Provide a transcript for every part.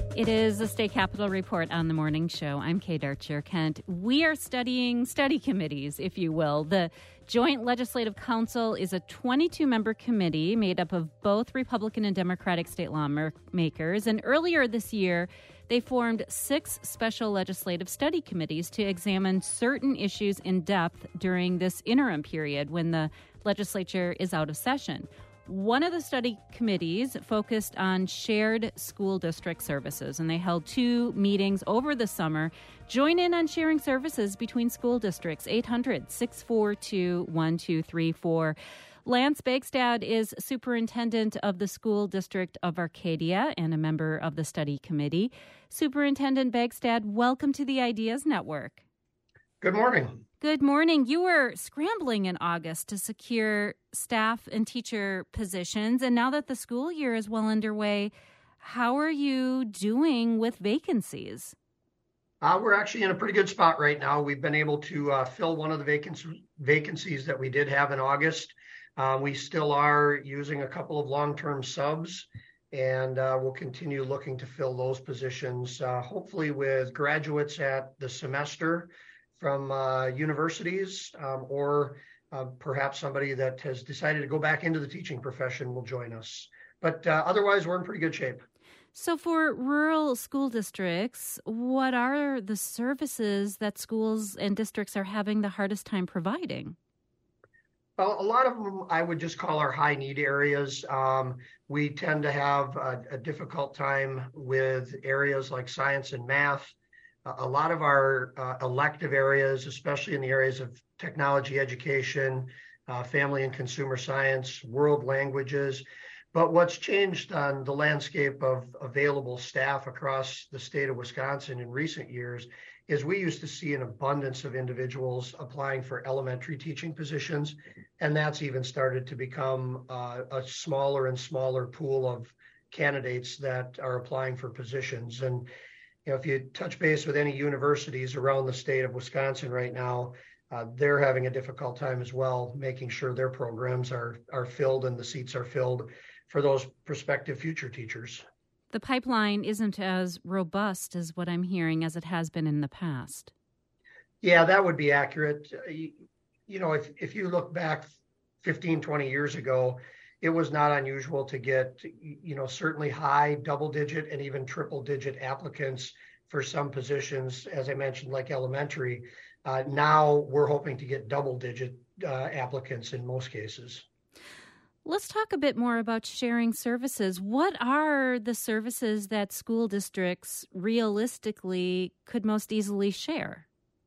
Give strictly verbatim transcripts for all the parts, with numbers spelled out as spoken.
It is the State Capitol Report on the morning show. I'm Kate Archer-Kent. We are studying study committees, if you will. The Joint Legislative Council is a twenty-two member committee made up of both Republican and Democratic state lawmakers. And earlier this year, they formed six special legislative study committees to examine certain issues in depth during this interim period when the legislature is out of session. One of the study committees focused on shared school district services, and they held two meetings over the summer. Join in on sharing services between school districts, eight hundred, six four two, one two three four. Lance Begstad is superintendent of the School District of Arcadia and a member of the study committee. Superintendent Begstad, welcome to the Ideas Network. Good morning. Good morning. You were scrambling in August to secure staff and teacher positions, and now that the school year is well underway, how are you doing with vacancies? Uh, we're actually in a pretty good spot right now. We've been able to uh, fill one of the vacancies vacancies that we did have in August. Uh, we still are using a couple of long-term subs, and uh, we'll continue looking to fill those positions, uh, hopefully with graduates at the semester from uh, universities, um, or uh, perhaps somebody that has decided to go back into the teaching profession will join us. But uh, otherwise, we're in pretty good shape. So for rural school districts, what are the services that schools and districts are having the hardest time providing? Well, a lot of them I would just call our high need areas. Um, we tend to have a, a difficult time with areas like science and math. A lot of our uh, elective areas, especially in the areas of technology education, uh, family and consumer science, world languages. But what's changed on the landscape of available staff across the state of Wisconsin in recent years is we used to see an abundance of individuals applying for elementary teaching positions, and that's even started to become uh, a smaller and smaller pool of candidates that are applying for positions. And you know, if you touch base with any universities around the state of Wisconsin right now, uh, they're having a difficult time as well, making sure their programs are are filled and the seats are filled for those prospective future teachers. The pipeline isn't as robust as what I'm hearing as it has been in the past. Yeah, that would be accurate. You, you know, if, if you look back fifteen, twenty years ago, it was not unusual to get, you know, certainly high double digit and even triple digit applicants for some positions, as I mentioned, like elementary. Uh, now we're hoping to get double digit uh, applicants in most cases. Let's talk a bit more about sharing services. What are the services that school districts realistically could most easily share?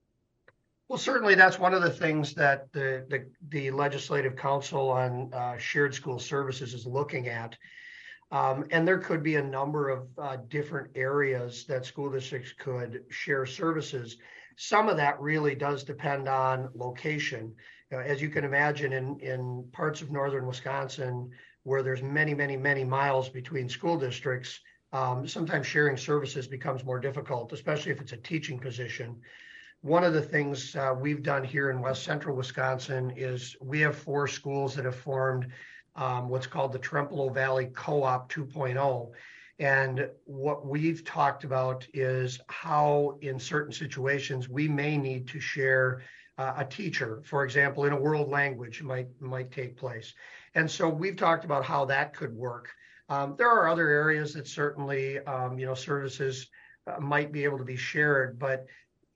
Well, certainly that's one of the things that the the, the Legislative Council on uh, Shared School Services is looking at. Um, and there could be a number of uh, different areas that school districts could share services. Some of that really does depend on location. Uh, as you can imagine, in, in parts of northern Wisconsin where there's many, many, many miles between school districts, um, sometimes sharing services becomes more difficult, especially if it's a teaching position. One of the things uh, we've done here in West Central Wisconsin is we have four schools that have formed um, what's called the Trempealeau Valley Co-op two point oh. And what we've talked about is how in certain situations we may need to share uh, a teacher, for example, in a world language might, might take place. And so we've talked about how that could work. Um, there are other areas that certainly, um, you know, services uh, might be able to be shared, but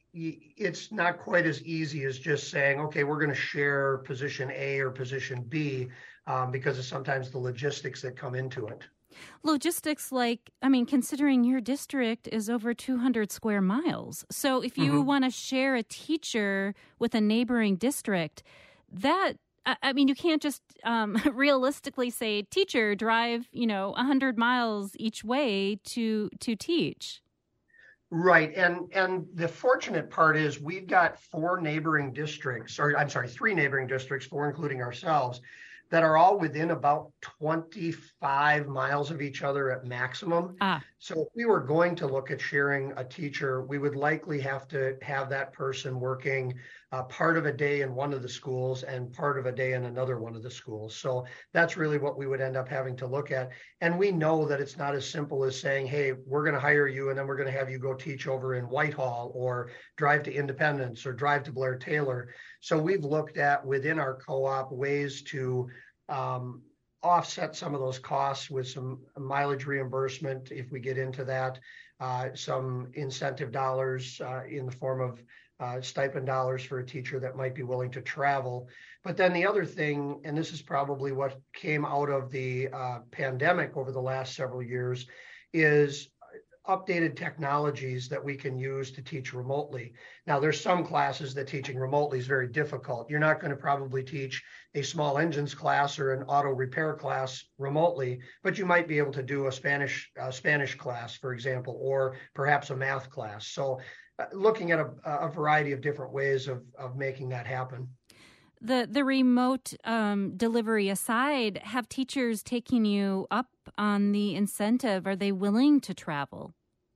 it's not quite as easy as just saying, okay, we're going to share position A or position B um, because of sometimes the logistics that come into it. Logistics like, I mean, considering your district is over two hundred square miles. So if you mm-hmm. want to share a teacher with a neighboring district, that, I mean, you can't just um, realistically say, teacher, drive, you know, one hundred miles each way to to teach. Right. And and the fortunate part is we've got four neighboring districts, or I'm sorry, three neighboring districts, four including ourselves, that are all within about twenty-five miles of each other at maximum. Ah. So if we were going to look at sharing a teacher, we would likely have to have that person working uh, part of a day in one of the schools and part of a day in another one of the schools. So that's really what we would end up having to look at. And we know that it's not as simple as saying, hey, we're going to hire you and then we're going to have you go teach over in Whitehall or drive to Independence or drive to Blair Taylor. So we've looked at within our co-op ways to um, offset some of those costs with some mileage reimbursement if we get into that, uh, some incentive dollars uh, in the form of uh, stipend dollars for a teacher that might be willing to travel. But then the other thing, and this is probably what came out of the uh, pandemic over the last several years, is updated technologies that we can use to teach remotely. Now, there's some classes that teaching remotely is very difficult. You're not going to probably teach a small engines class or an auto repair class remotely, but you might be able to do a Spanish uh, Spanish class, for example, or perhaps a math class. So uh, looking at a, a variety of different ways of, of making that happen. The the remote um, delivery aside, have teachers taking you up on the incentive? Are they willing to travel?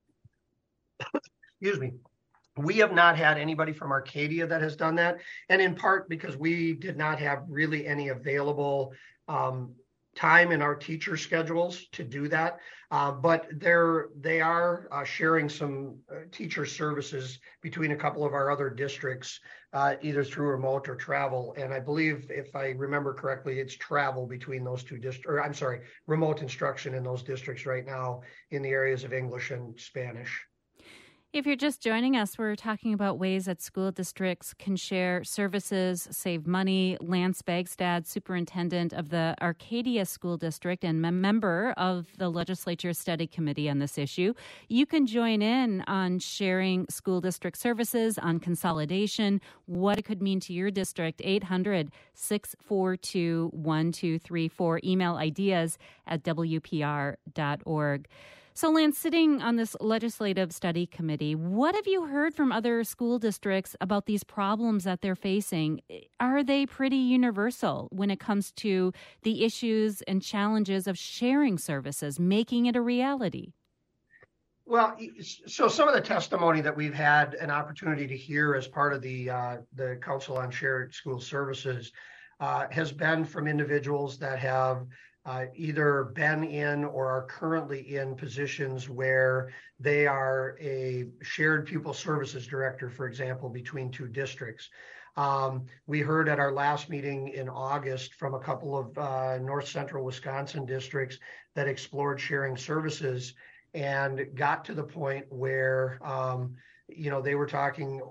Excuse me. We have not had anybody from Arcadia that has done that, and in part because we did not have really any available um, time in our teacher schedules to do that. Uh, but they're they are uh, sharing some uh, teacher services between a couple of our other districts, uh, either through remote or travel. And I believe, if I remember correctly, it's travel between those two districts, or I'm sorry, remote instruction in those districts right now in the areas of English and Spanish. If you're just joining us, we're talking about ways that school districts can share services, save money. Lance Bagstad, superintendent of the Arcadia School District and a member of the legislature study committee on this issue. You can join in on sharing school district services, on consolidation, what it could mean to your district. Eight hundred, six four two, one two three four. Email ideas at w p r dot org. So, Lance, sitting on this legislative study committee, what have you heard from other school districts about these problems that they're facing? Are they pretty universal when it comes to the issues and challenges of sharing services, making it a reality? Well, so some of the testimony that we've had an opportunity to hear as part of the uh, the Council on Shared School Services uh, has been from individuals that have Uh, either been in or are currently in positions where they are a shared pupil services director, for example, between two districts. Um, we heard at our last meeting in August from a couple of uh, north central Wisconsin districts that explored sharing services and got to the point where um, you know, they were talking,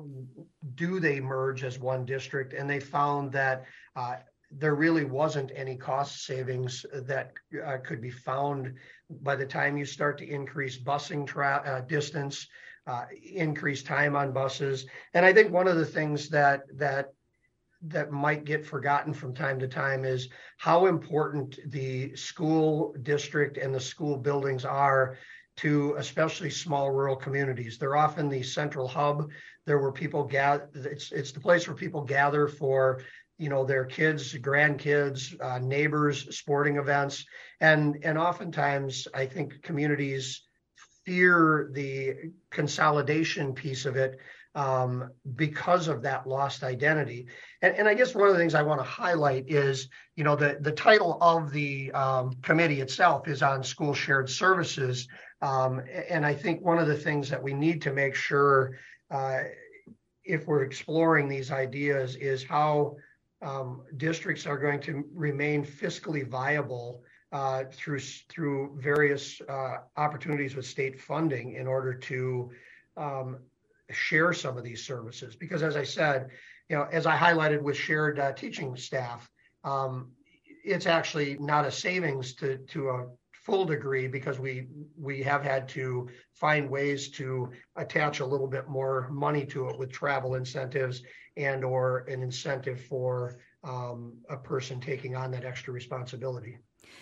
do they merge as one district? And they found that uh, there really wasn't any cost savings that uh, could be found by the time you start to increase busing tra- uh, distance, uh, increase time on buses. And I think one of the things that that that might get forgotten from time to time is how important the school district and the school buildings are to especially small rural communities. They're often the central hub. There where people gather. It's it's the place where people gather for, you know, their kids, grandkids, uh, neighbors, sporting events. And, and oftentimes, I think communities fear the consolidation piece of it um, because of that lost identity. And, and I guess one of the things I want to highlight is, you know, the, the title of the um, committee itself is on school shared services. Um, and I think one of the things that we need to make sure uh, if we're exploring these ideas is how Um, districts are going to remain fiscally viable uh, through through various uh, opportunities with state funding in order to um, share some of these services. Because as I said, you know, as I highlighted with shared uh, teaching staff, um, it's actually not a savings to to a full degree because we we have had to find ways to attach a little bit more money to it with travel incentives and or an incentive for um, a person taking on that extra responsibility.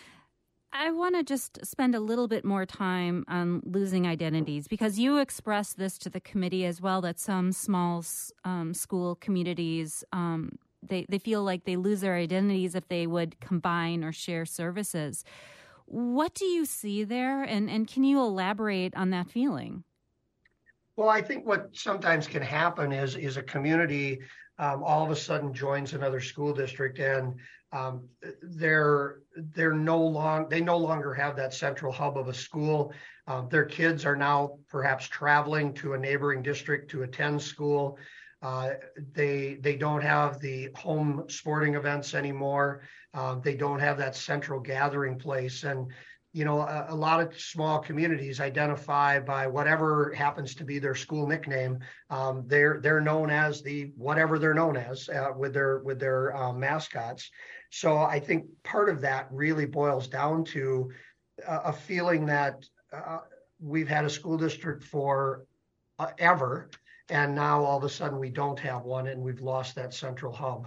I want to just spend a little bit more time on losing identities because you expressed this to the committee as well, that some small um, school communities, um, they, they feel like they lose their identities if they would combine or share services. What do you see there? And, and can you elaborate on that feeling? Well, I think what sometimes can happen is is a community um, all of a sudden joins another school district, and um, they're they're no long they no longer have that central hub of a school. Um, their kids are now perhaps traveling to a neighboring district to attend school. Uh, they they don't have the home sporting events anymore. Uh, they don't have that central gathering place, and you know, a, a lot of small communities identify by whatever happens to be their school nickname. Um, they're they're known as the whatever they're known as uh, with their with their uh, mascots. So I think part of that really boils down to a, a feeling that uh, we've had a school district for uh, ever, and now all of a sudden we don't have one, and we've lost that central hub.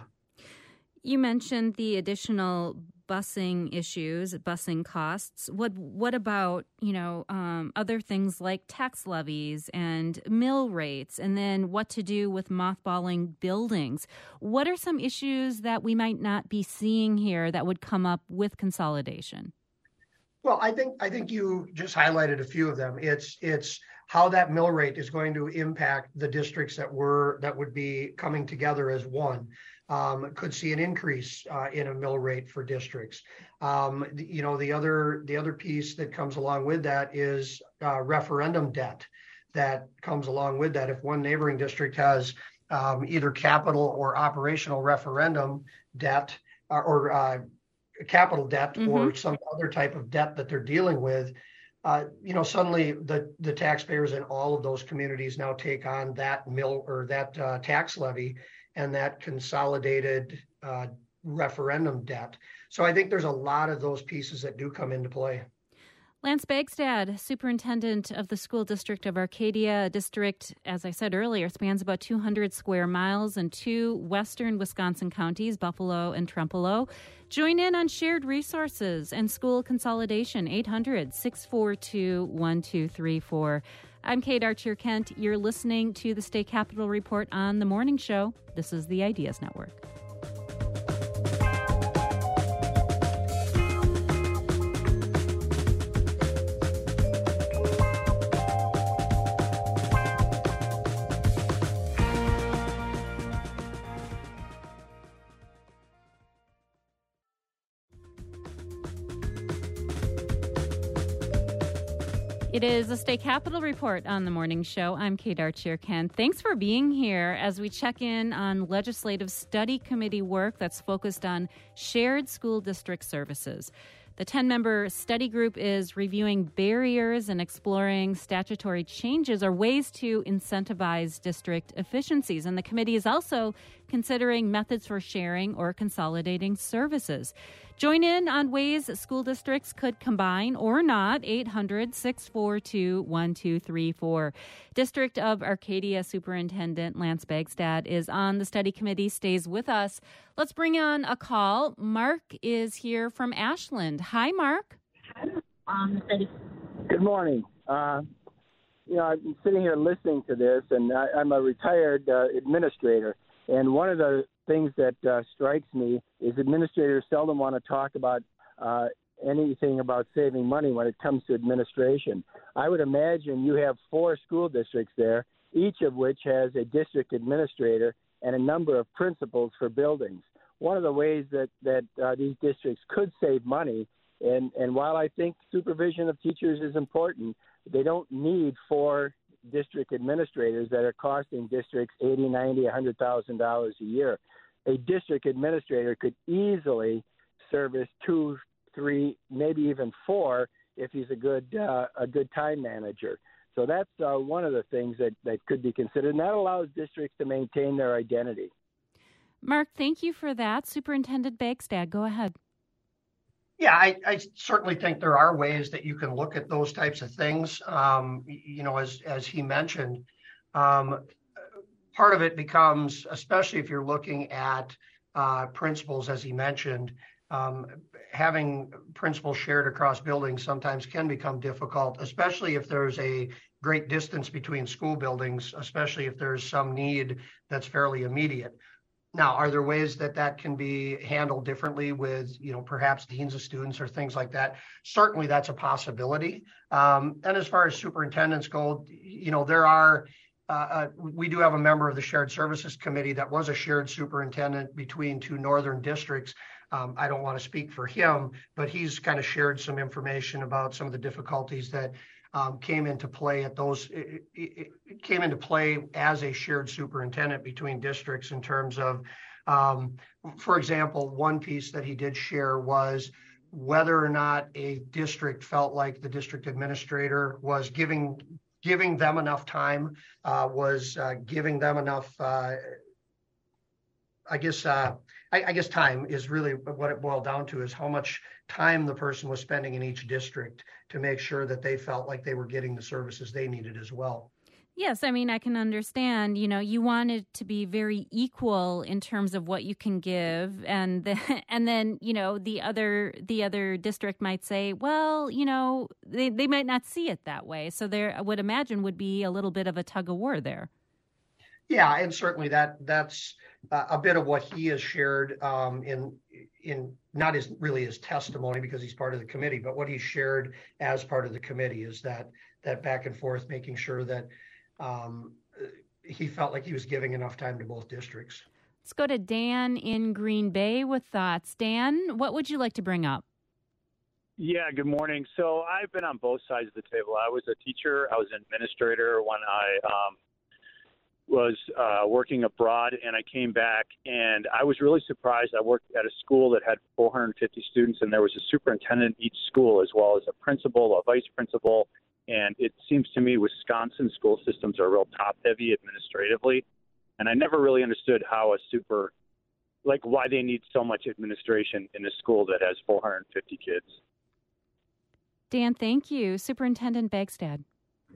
You mentioned the additional busing issues, busing costs. What what about, you know, um, other things like tax levies and mill rates, and then what to do with mothballing buildings? What are some issues that we might not be seeing here that would come up with consolidation? Well, I think I think you just highlighted a few of them. It's it's how that mill rate is going to impact the districts that were that would be coming together as one. Um, could see an increase uh, in a mill rate for districts. Um, you know, the other the other piece that comes along with that is uh, referendum debt that comes along with that. If one neighboring district has um, either capital or operational referendum debt uh, or uh, capital debt mm-hmm. or some other type of debt that they're dealing with, uh, you know, suddenly the the taxpayers in all of those communities now take on that mill or that uh, tax levy and that consolidated uh, referendum debt. So I think there's a lot of those pieces that do come into play. Lance Bagstad, superintendent of the school district of Arcadia. A district, as I said earlier, spans about two hundred square miles in two western Wisconsin counties, Buffalo and Trempealeau. Join in on shared resources and school consolidation, eight hundred, six four two, one two three four. I'm Kate Archer-Kent. You're listening to the State Capitol Report on The Morning Show. This is the Ideas Network. It is a State Capitol Report on The Morning Show. I'm Kate Archer-Kent. Thanks for being here as we check in on legislative study committee work that's focused on shared school district services. The ten-member study group is reviewing barriers and exploring statutory changes or ways to incentivize district efficiencies. And the committee is also considering methods for sharing or consolidating services. Join in on ways school districts could combine or not, eight hundred, six four two, one two three four. District of Arcadia Superintendent Lance Bagstad is on the study committee, stays with us. Let's bring on a call. Mark is here from Ashland. Hi, Mark. Good morning. Uh, you know, I'm sitting here listening to this, and I, I'm a retired uh, administrator, and one of the things that uh, strikes me is administrators seldom want to talk about uh, anything about saving money when it comes to administration. I would imagine you have four school districts there, each of which has a district administrator and a number of principals for buildings. One of the ways that, that uh, these districts could save money, and, and while I think supervision of teachers is important, they don't need four district administrators that are costing districts eighty, ninety, one hundred thousand dollars a year. A district administrator could easily service two, three, maybe even four if he's a good uh, a good time manager. So that's uh, one of the things that, that could be considered, and that allows districts to maintain their identity. Mark, thank you for that. Superintendent Bagstad, go ahead. Yeah, I, I certainly think there are ways that you can look at those types of things. Um, you know, as as he mentioned, um, part of it becomes, especially if you're looking at uh, principals, as he mentioned, um, having principals shared across buildings sometimes can become difficult, especially if there's a great distance between school buildings, especially if there's some need that's fairly immediate. Now, are there ways that that can be handled differently with, you know, perhaps deans of students or things like that? Certainly, that's a possibility. Um, and as far as superintendents go, you know, there are, uh, uh, we do have a member of the Shared Services Committee that was a shared superintendent between two northern districts. Um, I don't want to speak for him, but he's kind of shared some information about some of the difficulties that Um, came into play at those, it, it, it came into play as a shared superintendent between districts in terms of, um, for example, one piece that he did share was whether or not a district felt like the district administrator was giving giving them enough time, uh, was uh, giving them enough, uh, I guess, uh, I, I guess time is really what it boiled down to, is how much time the person was spending in each district to make sure that they felt like they were getting the services they needed as well. Yes, I mean, I can understand, you know, you want it to be very equal in terms of what you can give. And the, and then, you know, the other the other district might say, well, you know, they, they might not see it that way. So there, I would imagine, would be a little bit of a tug of war there. Yeah, and certainly that that's uh, a bit of what he has shared um, in in not his really his testimony, because he's part of the committee, but what he shared as part of the committee is that that back and forth, making sure that um, he felt like he was giving enough time to both districts. Let's go to Dan in Green Bay with thoughts. Dan, what would you like to bring up? Yeah, good morning. So I've been on both sides of the table. I was a teacher. I was an administrator when I um, was uh, working abroad, and I came back, and I was really surprised. I worked at a school that had four hundred fifty students, and there was a superintendent in each school, as well as a principal, a vice principal. And it seems to me Wisconsin school systems are real top-heavy administratively, and I never really understood how a super, like why they need so much administration in a school that has four hundred fifty kids. Dan, thank you. Superintendent Bagstad.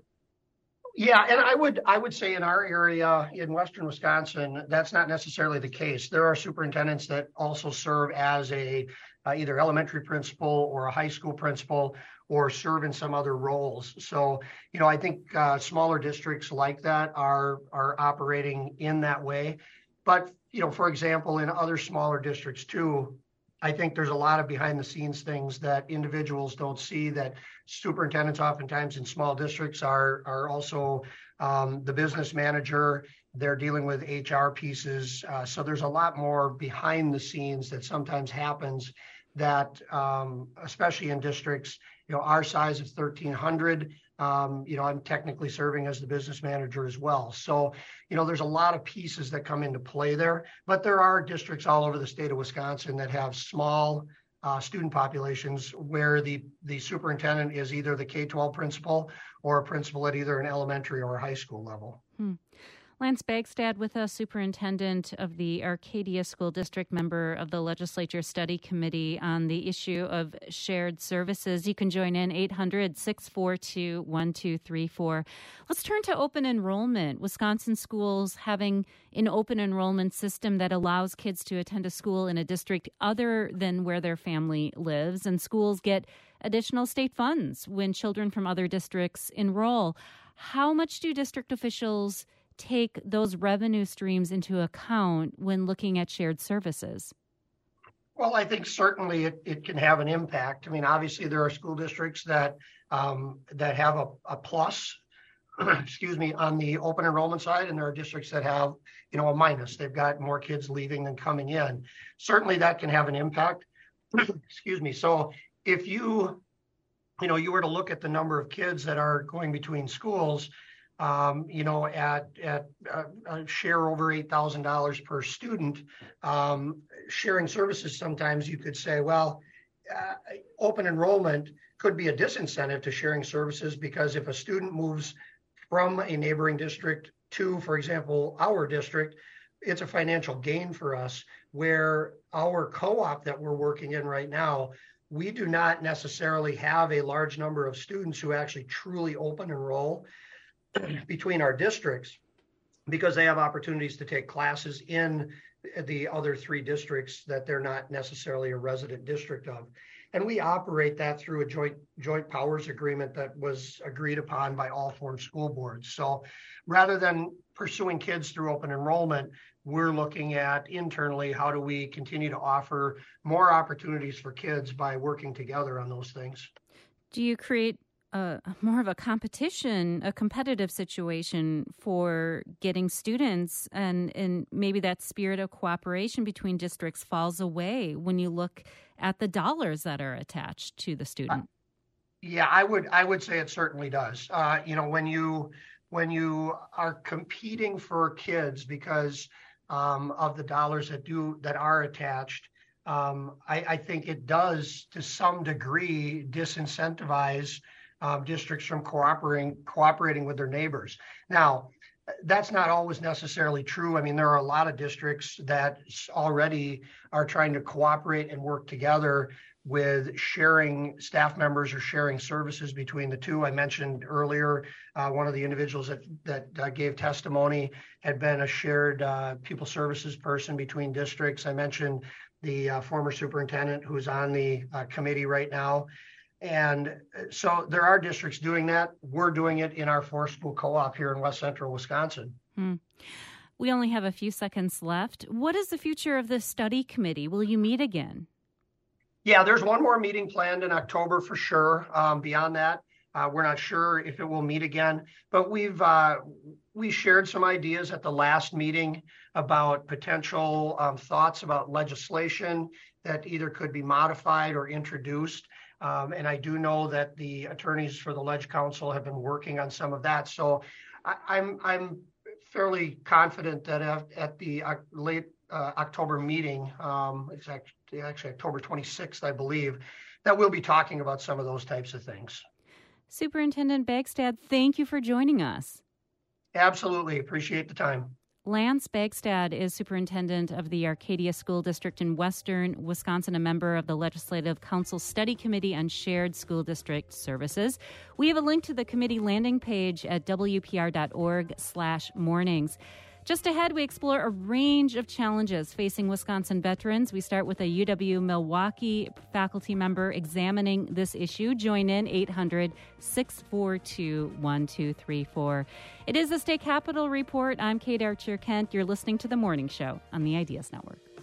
Yeah, and I would I would say in our area in Western Wisconsin, that's not necessarily the case. There are superintendents that also serve as a uh, either elementary principal or a high school principal, or serve in some other roles. So, you know, I think uh, smaller districts like that are are operating in that way. But, you know, for example, in other smaller districts too, I think there's a lot of behind the scenes things that individuals don't see, that superintendents oftentimes in small districts are are also um, the business manager. They're dealing with H R pieces. Uh, so there's a lot more behind the scenes that sometimes happens that, um, especially in districts, you know, our size of thirteen hundred, um, you know, I'm technically serving as the business manager as well. So, you know, there's a lot of pieces that come into play there, but there are districts all over the state of Wisconsin that have small uh, student populations where the, the superintendent is either the K twelve principal or a principal at either an elementary or a high school level. Hmm. Lance Bagstad with us, superintendent of the Arcadia School District, member of the Legislature Study Committee on the issue of shared services. You can join in eight hundred, six four two, one two three four. Let's turn to open enrollment. Wisconsin schools having an open enrollment system that allows kids to attend a school in a district other than where their family lives, and schools get additional state funds when children from other districts enroll. How much do district officials take those revenue streams into account when looking at shared services? Well, I think certainly it, it can have an impact. I mean, obviously there are school districts that um, that have a, a plus, excuse me, on the open enrollment side, and there are districts that have, you know, a minus. They've got more kids leaving than coming in. Certainly that can have an impact. Excuse me. So if you, you know, you were to look at the number of kids that are going between schools, Um, you know, at at uh, a share over eight thousand dollars per student, um, sharing services, sometimes you could say, well, uh, open enrollment could be a disincentive to sharing services, because if a student moves from a neighboring district to, for example, our district, it's a financial gain for us, where our co-op that we're working in right now, we do not necessarily have a large number of students who actually truly open enroll between our districts, because they have opportunities to take classes in the other three districts that they're not necessarily a resident district of. And we operate that through a joint joint powers agreement that was agreed upon by all four school boards. So rather than pursuing kids through open enrollment, we're looking at internally, how do we continue to offer more opportunities for kids by working together on those things. Do you create a, more of a competition, a competitive situation for getting students, and, and maybe that spirit of cooperation between districts falls away when you look at the dollars that are attached to the student? Uh, yeah, I would I would say it certainly does. Uh, you know, when you when you are competing for kids because um, of the dollars that do that are attached, um, I, I think it does to some degree disincentivize Um, districts from cooperating cooperating with their neighbors. Now, that's not always necessarily true. I mean, there are a lot of districts that already are trying to cooperate and work together with sharing staff members or sharing services between the two. I mentioned earlier, uh, one of the individuals that, that uh, gave testimony had been a shared uh, people services person between districts. I mentioned the uh, former superintendent who's on the uh, committee right now. And so there are districts doing that. We're doing it in our four-school co-op here in West Central Wisconsin. Hmm. We only have a few seconds left. What is the future of this study committee? Will you meet again? Yeah, there's one more meeting planned in October for sure. Um, beyond that, uh, we're not sure if it will meet again. But we've uh, we shared some ideas at the last meeting about potential um, thoughts about legislation that either could be modified or introduced. Um, and I do know that the attorneys for the Ledge Council have been working on some of that. So I, I'm I'm fairly confident that at, at the uh, late uh, October meeting, um, it's actually, actually October twenty-sixth, I believe, that we'll be talking about some of those types of things. Superintendent Bagstad, thank you for joining us. Absolutely. Appreciate the time. Lance Bagstad is superintendent of the Arcadia School District in Western Wisconsin, a member of the Legislative Council Study Committee on Shared School District Services. We have a link to the committee landing page at W P R dot org slash mornings. Just ahead, we explore a range of challenges facing Wisconsin veterans. We start with a U W Milwaukee faculty member examining this issue. Join in eight hundred, six four two, one two three four. It is the State Capitol Report. I'm Kate Archer Kent. You're listening to The Morning Show on the Ideas Network.